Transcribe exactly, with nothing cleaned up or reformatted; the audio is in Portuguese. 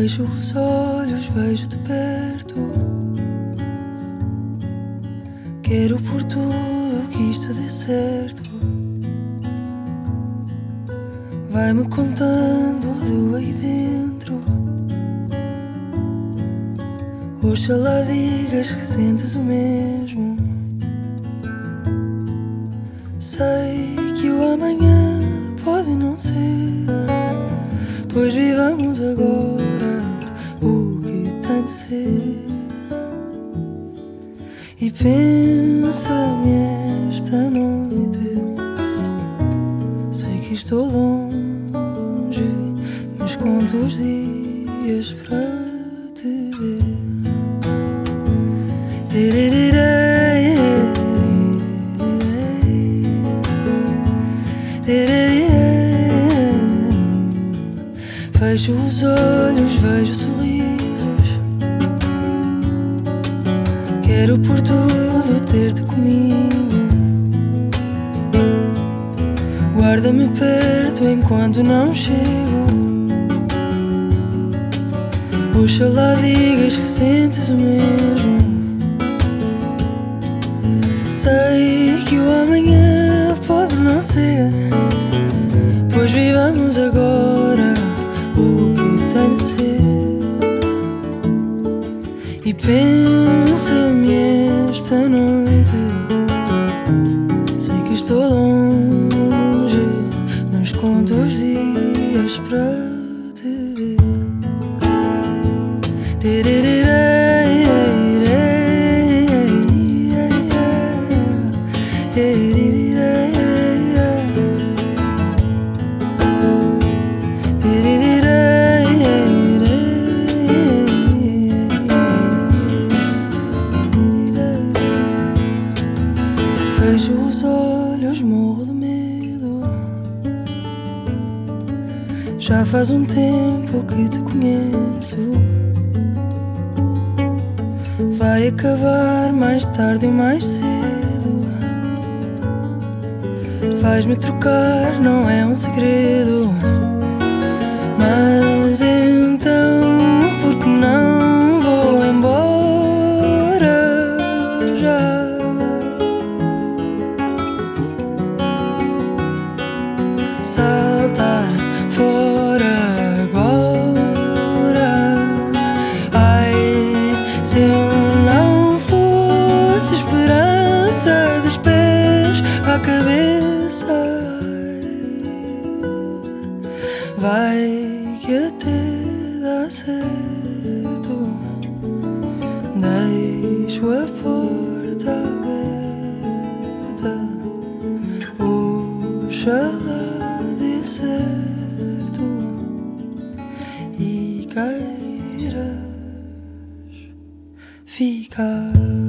Fecho os olhos, vejo de perto. Quero por tudo que isto dê certo. Vai-me contando do aí dentro. Oxalá digas que sentes o mesmo. Sei que o amanhã pode não ser, pois vivamos agora o que tem de ser. E pensa-me esta noite, sei que estou longe, mas conto os dias para te ver. Fecho os olhos, vejo sorrisos. Quero por tudo ter-te comigo. Guarda-me perto enquanto não chego. Oxalá digas que sentes o mesmo. Sei que o amanhã pode não ser, pois vivamos agora o que tem de ser. E pensa-me esta noite, sei que estou longe, mas conto os dias para te ver. Fecho os olhos, morro de medo. Já faz um tempo que te conheço. Vai acabar mais tarde ou mais cedo. Vais-me trocar, não é um segredo. Mas então, por que não vou embora já? Saltar fora agora. Ai, se eu não fosse esperança dos pés à cabeça, vai que até dá certo. Deixo a porta aberta. Oxalá dê certo e queiras ficar.